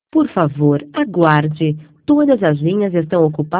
Por favor, aguarde. Todas as linhas estão ocupadas.